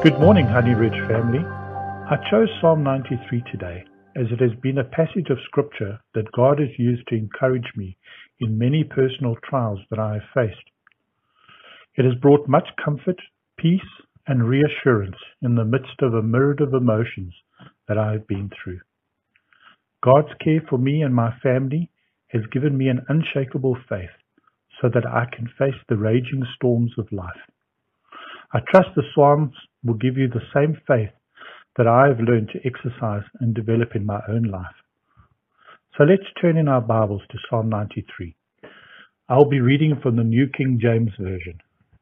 Good morning, Honey Ridge family. I chose Psalm 93 today as it has been a passage of scripture that God has used to encourage me in many personal trials that I have faced. It has brought much comfort, peace, and reassurance in the midst of a myriad of emotions that I have been through. God's care for me and my family has given me an unshakable faith so that I can face the raging storms of life. I trust the Psalms will give you the same faith that I have learned to exercise and develop in my own life. So let's turn in our Bibles to Psalm 93. I'll be reading from the New King James Version.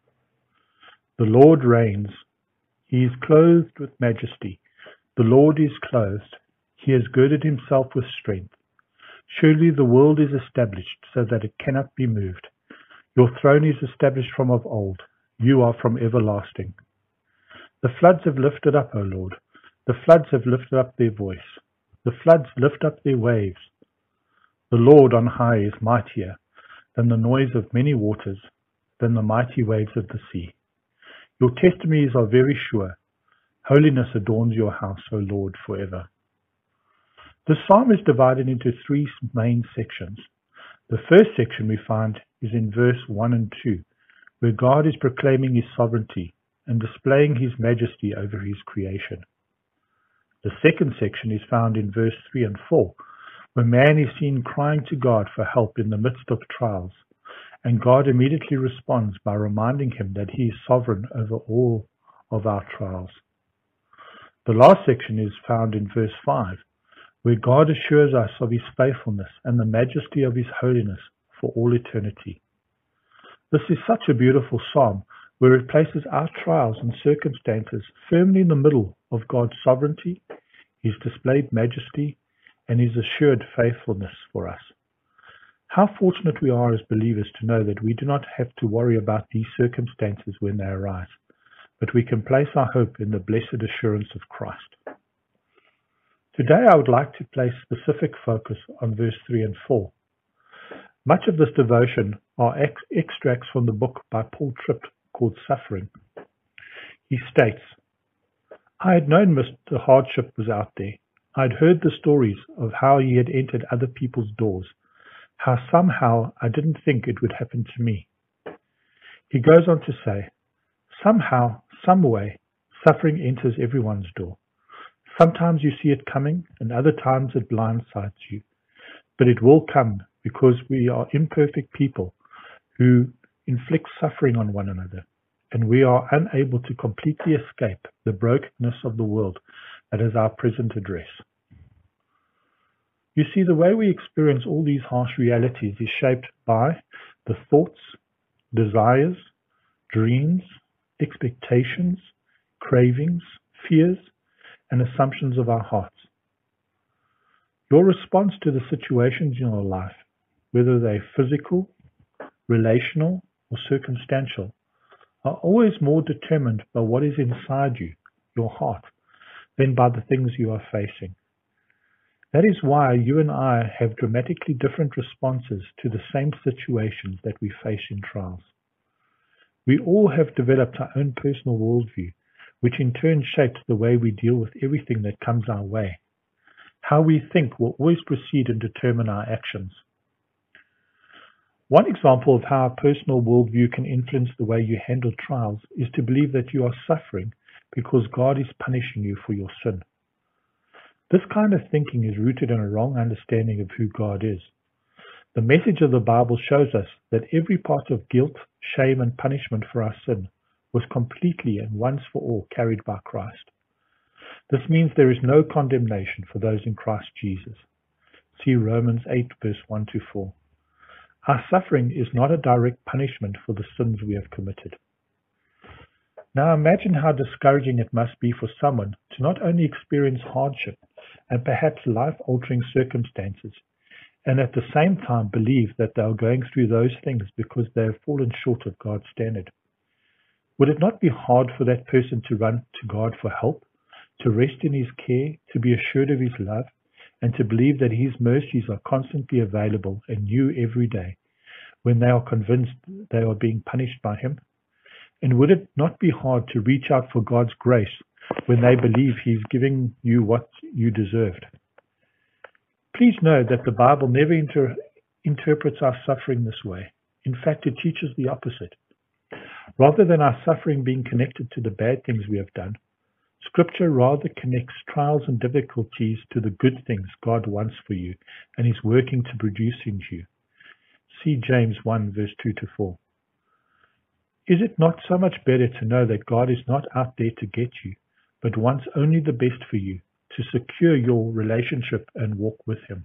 The Lord reigns. He is clothed with majesty. The Lord is clothed. He has girded himself with strength. Surely the world is established so that it cannot be moved. Your throne is established from of old. You are from everlasting. The floods have lifted up, O Lord. The floods have lifted up their voice. The floods lift up their waves. The Lord on high is mightier than the noise of many waters, than the mighty waves of the sea. Your testimonies are very sure. Holiness adorns your house, O Lord, forever. The psalm is divided into three main sections. The first section we find is in verse 1 and 2, where God is proclaiming his sovereignty and displaying his majesty over his creation. The second section is found in verse 3 and 4, where man is seen crying to God for help in the midst of trials, and God immediately responds by reminding him that he is sovereign over all of our trials. The last section is found in verse 5, where God assures us of his faithfulness and the majesty of his holiness for all eternity. This is such a beautiful psalm where it places our trials and circumstances firmly in the middle of God's sovereignty, his displayed majesty, and his assured faithfulness for us. How fortunate we are as believers to know that we do not have to worry about these circumstances when they arise, but we can place our hope in the blessed assurance of Christ. Today I would like to place specific focus on verse 3 and 4. Much of this devotion are extracts from the book by Paul Tripp called Suffering. He states, I had known Mr. Hardship was out there. I had heard the stories of how he had entered other people's doors, how somehow I didn't think it would happen to me. He goes on to say, somehow, some way, suffering enters everyone's door. Sometimes you see it coming, and other times it blindsides you. But it will come because we are imperfect people who inflict suffering on one another, and we are unable to completely escape the brokenness of the world that is our present address. You see, the way we experience all these harsh realities is shaped by the thoughts, desires, dreams, expectations, cravings, fears, and assumptions of our hearts. Your response to the situations in your life, whether they're physical, relational, or circumstantial, are always more determined by what is inside you, your heart, than by the things you are facing. That is why you and I have dramatically different responses to the same situations that we face in trials. We all have developed our own personal worldview, which in turn shapes the way we deal with everything that comes our way. How we think will always precede and determine our actions. One example of how a personal worldview can influence the way you handle trials is to believe that you are suffering because God is punishing you for your sin. This kind of thinking is rooted in a wrong understanding of who God is. The message of the Bible shows us that every part of guilt, shame, and punishment for our sin was completely and once for all carried by Christ. This means there is no condemnation for those in Christ Jesus. See Romans 8 verse 1 to 4. Our suffering is not a direct punishment for the sins we have committed. Now imagine how discouraging it must be for someone to not only experience hardship and perhaps life-altering circumstances, and at the same time believe that they are going through those things because they have fallen short of God's standard. Would it not be hard for that person to run to God for help, to rest in his care, to be assured of his love, and to believe that his mercies are constantly available and new every day, when they are convinced they are being punished by him? And would it not be hard to reach out for God's grace when they believe He's giving you what you deserved? Please know that the Bible never interprets our suffering this way. In fact, it teaches the opposite. Rather than our suffering being connected to the bad things we have done, Scripture rather connects trials and difficulties to the good things God wants for you and is working to produce in you. See James 1 verse 2 to 4. Is it not so much better to know that God is not out there to get you, but wants only the best for you, to secure your relationship and walk with Him?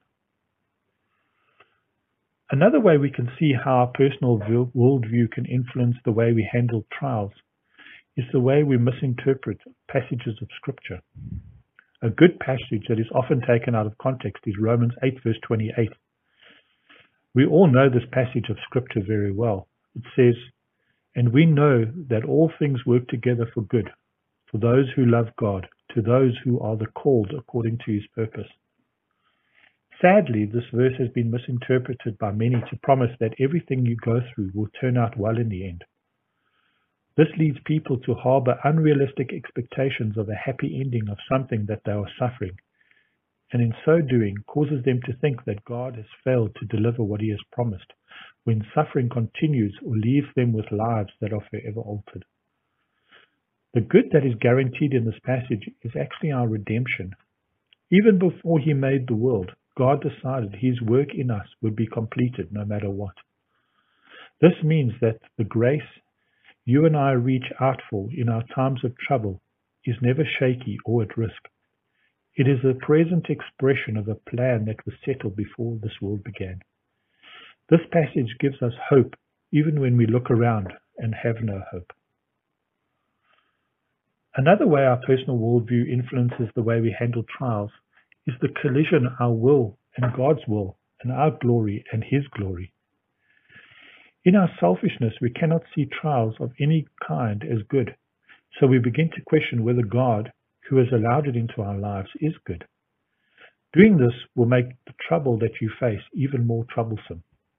Another way we can see how our personal worldview can influence the way we handle trials is the way we misinterpret passages of Scripture. A good passage that is often taken out of context is Romans 8 verse 28. We all know this passage of Scripture very well. It says, "And we know that all things work together for good, for those who love God, to those who are the called according to His purpose." Sadly, this verse has been misinterpreted by many to promise that everything you go through will turn out well in the end. This leads people to harbor unrealistic expectations of a happy ending of something that they are suffering, and in so doing causes them to think that God has failed to deliver what He has promised, when suffering continues or leaves them with lives that are forever altered. The good that is guaranteed in this passage is actually our redemption. Even before He made the world, God decided His work in us would be completed no matter what. This means that the grace you and I reach out for in our times of trouble is never shaky or at risk. It is a present expression of a plan that was settled before this world began. This passage gives us hope even when we look around and have no hope. Another way our personal worldview influences the way we handle trials is the collision of our will and God's will, and our glory and His glory. In our selfishness, we cannot see trials of any kind as good, so we begin to question whether God, who has allowed it into our lives, is good. Doing this will make the trouble that you face even more troublesome.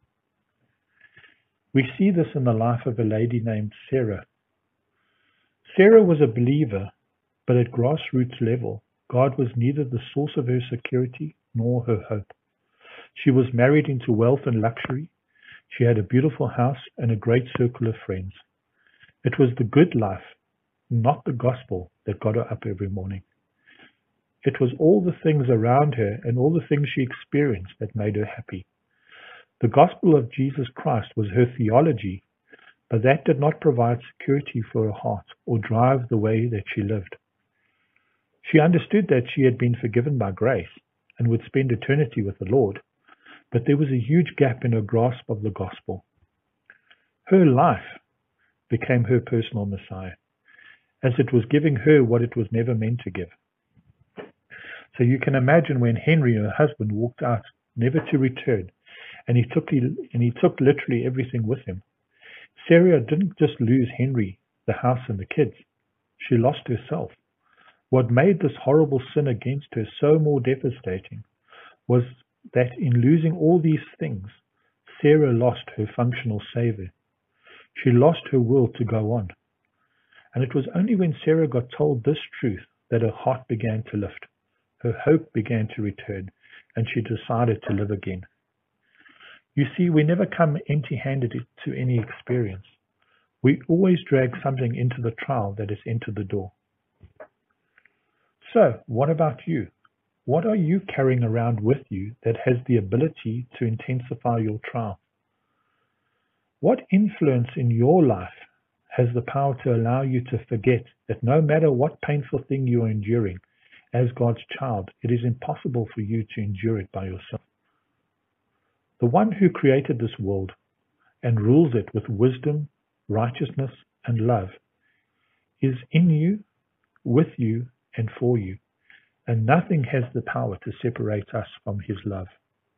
We see this in the life of a lady named Sarah. Sarah was a believer, but at grassroots level, God was neither the source of her security nor her hope. She was married into wealth and luxury. She had a beautiful house and a great circle of friends. It was the good life, not the gospel, that got her up every morning. It was all the things around her and all the things she experienced that made her happy. The gospel of Jesus Christ was her theology, but that did not provide security for her heart or drive the way that she lived. She understood that she had been forgiven by grace and would spend eternity with the Lord, but there was a huge gap in her grasp of the gospel. Her life became her personal Messiah, as it was giving her what it was never meant to give. So you can imagine when Henry, her husband, walked out, never to return, and he took literally everything with him. Sarah didn't just lose Henry, the house and the kids. She lost herself. What made this horrible sin against her so more devastating was that in losing all these things, Sarah lost her functional savior. She lost her will to go on. And it was only when Sarah got told this truth that her heart began to lift. Her hope began to return, and she decided to live again. You see, we never come empty-handed to any experience. We always drag something into the trial that has entered the door. So, what about you? What are you carrying around with you that has the ability to intensify your trial? What influence in your life has the power to allow you to forget that no matter what painful thing you are enduring, as God's child, it is impossible for you to endure it by yourself? The one who created this world and rules it with wisdom, righteousness, and love is in you, with you, and for you, and nothing has the power to separate us from His love.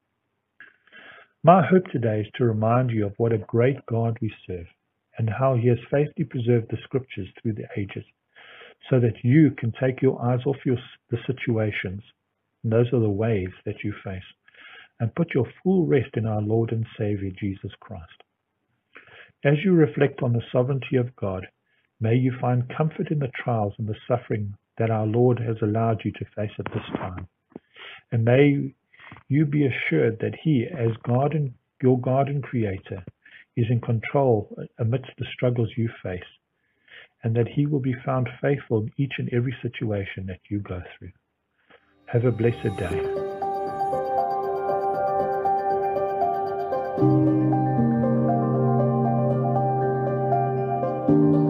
My hope today is to remind you of what a great God we serve, and how He has faithfully preserved the Scriptures through the ages, so that you can take your eyes off the situations, and those are the waves that you face, and put your full rest in our Lord and Savior Jesus Christ. As you reflect on the sovereignty of God, May you find comfort in the trials and the suffering that our Lord has allowed you to face at this time. And may you be assured that He, as God and your God and Creator, is in control amidst the struggles you face, and that He will be found faithful in each and every situation that you go through. Have a blessed day.